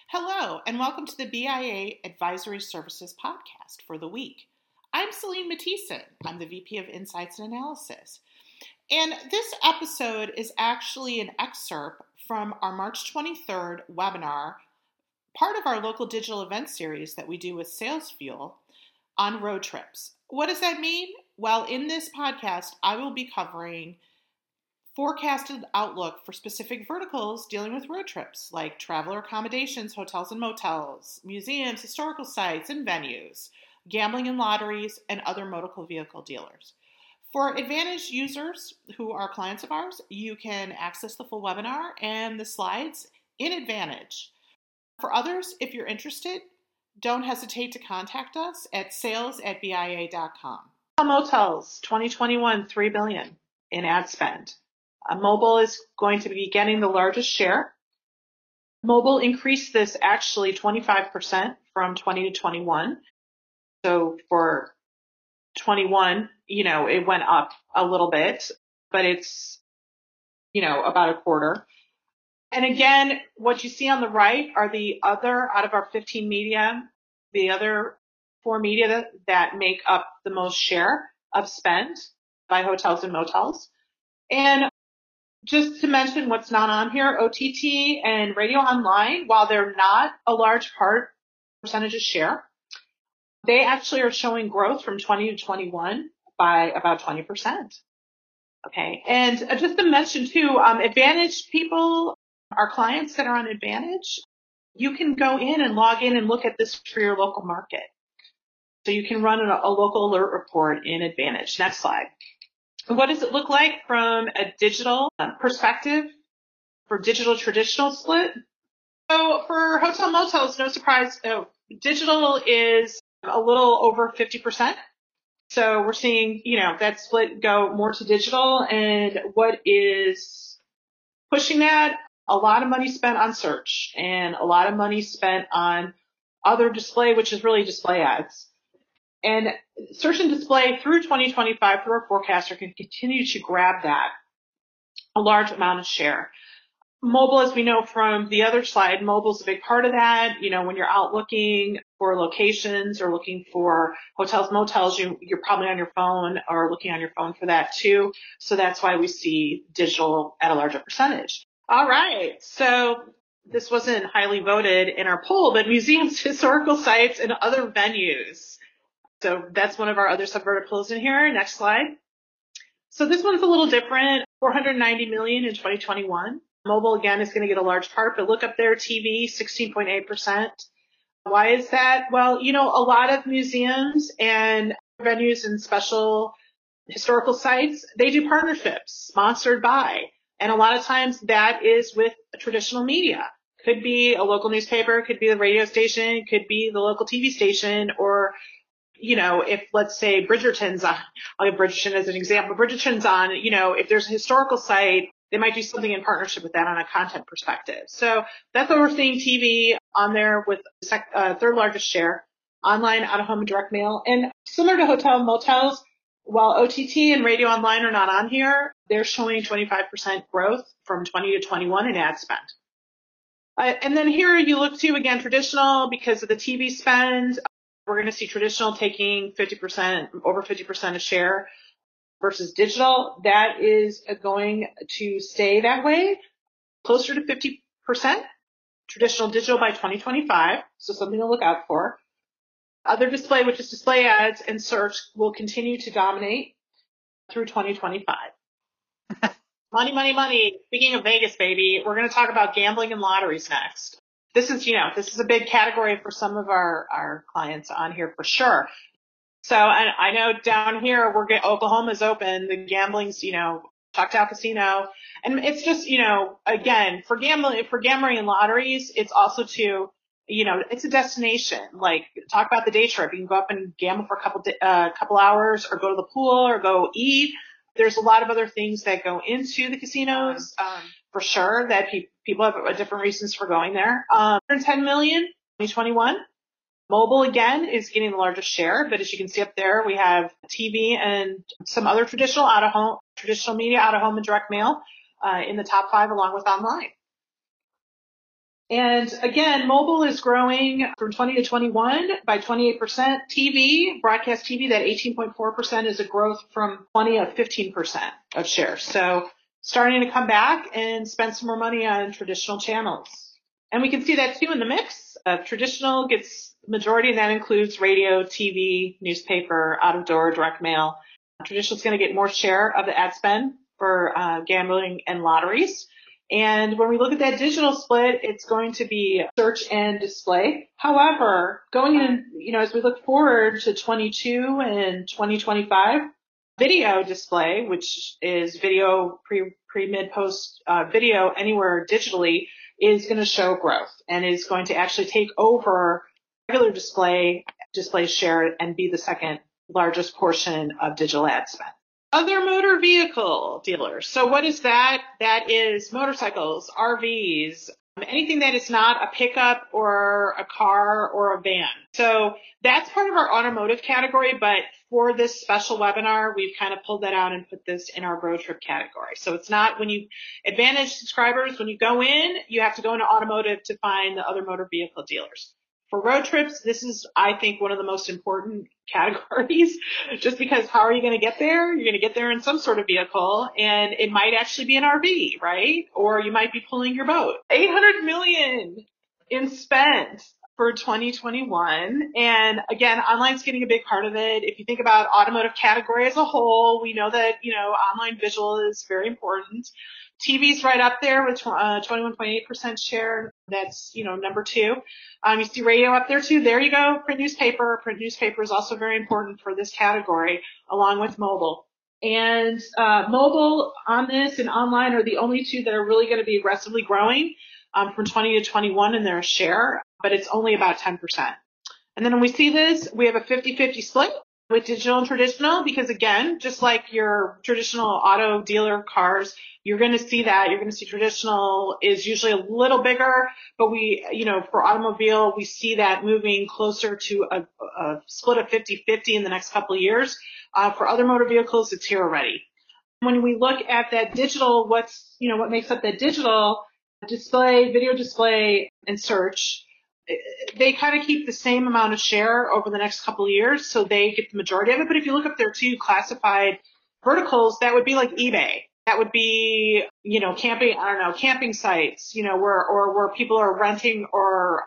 Hello, and welcome to the BIA Advisory Services podcast for the week. I'm Celine Matison. I'm the VP of Insights and Analysis. And this episode is actually an excerpt from our March 23rd webinar, part of our local digital event series that we do with Sales Fuel on road trips. What does that mean? Well, in this podcast, I will be covering forecasted outlook for specific verticals dealing with road trips, like traveler accommodations, hotels and motels, museums, historical sites and venues, gambling and lotteries, and other motor vehicle dealers. For Advantage users who are clients of ours, you can access the full webinar and the slides in Advantage. For others, if you're interested, don't hesitate to contact us at sales@bia.com. Motels 2021 $3 billion in ad spend. Mobile is going to be getting the largest share. Mobile increased this actually 25% from 20 to 21. So for 21, it went up a little bit, but it's, about a quarter. And again, what you see on the right are the other, out of our 15 media, the other 4 media that make up the most share of spend by hotels and motels. And just to mention what's not on here, OTT and radio online, while they're not a large percentage of share, they actually are showing growth from 20 to 21 by about 20%. Okay. And just to mention too, Advantage people, our clients that are on Advantage, you can go in and log in and look at this for your local market. So you can run a local alert report in Advantage. Next slide. What does it look like from a digital perspective for digital traditional split? So for hotel motels, no surprise, digital is a little over 50%. So we're seeing, that split go more to digital. And what is pushing that? A lot of money spent on search and a lot of money spent on other display, which is really display ads. And search and display through 2025 through our forecaster can continue to grab that, a large amount of share. Mobile, as we know from the other slide, mobile is a big part of that. When you're out looking for locations or looking for hotels, motels, you're probably on your phone or looking on your phone for that too. So that's why we see digital at a larger percentage. All right. So this wasn't highly voted in our poll, but museums, historical sites, and other venues. So that's one of our other subverticals in here. Next slide. So this one's a little different, 490 million in 2021. Mobile, again, is going to get a large part, but look up there, TV, 16.8%. Why is that? Well, a lot of museums and venues and special historical sites, they do partnerships sponsored by. And a lot of times that is with traditional media. Could be a local newspaper, could be the radio station, could be the local TV station, or if let's say Bridgerton's on, I'll give Bridgerton as an example. Bridgerton's on, if there's a historical site, they might do something in partnership with that on a content perspective. So that's what we're seeing TV on there with third largest share, online, out of home, and direct mail. And similar to hotel and motels, while OTT and radio online are not on here, they're showing 25% growth from 20 to 21 in ad spend. And then here you look to, again, traditional because of the TV spend. We're going to see traditional taking 50%, over 50% of share versus digital. That is going to stay that way, closer to 50%. Traditional digital by 2025, so something to look out for. Other display, which is display ads and search, will continue to dominate through 2025. Money, money, money. Speaking of Vegas, baby, we're going to talk about gambling and lotteries next. This is a big category for some of our clients on here for sure. So I know down here Oklahoma's open, the gambling's, Choctaw Casino. And it's just, again, for gambling and lotteries, it's also it's a destination. Like talk about the day trip. You can go up and gamble for a couple hours or go to the pool or go eat. There's a lot of other things that go into the casinos, for sure, that people have different reasons for going there. 110 million, 2021. Mobile, again, is getting the largest share, but as you can see up there, we have TV and some other traditional media, out of home and direct mail, in the top 5 along with online. And again, mobile is growing from 20 to 21 by 28%. TV, broadcast TV, that 18.4% is a growth from 20 of 15% of shares. So starting to come back and spend some more money on traditional channels. And we can see that too in the mix. Traditional gets majority, and that includes radio, TV, newspaper, out-of-door, direct mail. Traditional is going to get more share of the ad spend for gambling and lotteries. And when we look at that digital split, it's going to be search and display. However, going in, as we look forward to 22 and 2025, video display, which is video pre, mid, post video anywhere digitally, is going to show growth and is going to actually take over regular display share and be the second largest portion of digital ad spend. Other motor vehicle dealers. So what is that? That is motorcycles, RVs, anything that is not a pickup or a car or a van. So that's part of our automotive category, but for this special webinar, we've kind of pulled that out and put this in our road trip category. So it's not when you Advantage subscribers, when you go in, you have to go into automotive to find the other motor vehicle dealers. For road trips, this is, I think, one of the most important categories, just because how are you going to get there? You're going to get there in some sort of vehicle, and it might actually be an RV, right? Or you might be pulling your boat. $800 million in spend for 2021. And again, online's getting a big part of it. If you think about automotive category as a whole, we know that, online visual is very important. TV's right up there with 21.8% share. That's, number two. You see radio up there too. There you go. Print newspaper. Print newspaper is also very important for this category, along with mobile. And mobile on this and online are the only two that are really going to be aggressively growing from 20 to 21 in their share, but it's only about 10%. And then when we see this, we have a 50-50 split with digital and traditional, because again, just like your traditional auto dealer cars, you're going to see that. You're going to see traditional is usually a little bigger, but for automobile, we see that moving closer to a split of 50-50 in the next couple of years. For other motor vehicles, it's here already. When we look at that digital, what makes up that digital display, video display, and search, they kind of keep the same amount of share over the next couple of years, so they get the majority of it. But if you look up there too, classified verticals, that would be like eBay. That would be, camping sites, where people are renting or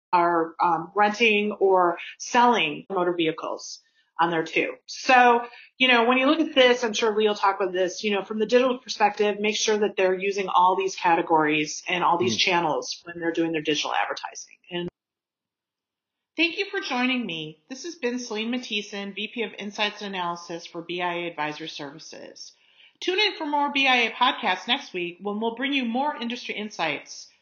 renting or selling motor vehicles on there too. So, when you look at this, I'm sure Lee will talk about this, from the digital perspective, make sure that they're using all these categories and all these channels when they're doing their digital advertising. And thank you for joining me. This has been Celine Mathieson, VP of Insights and Analysis for BIA Advisor Services. Tune in for more BIA podcasts next week when we'll bring you more industry insights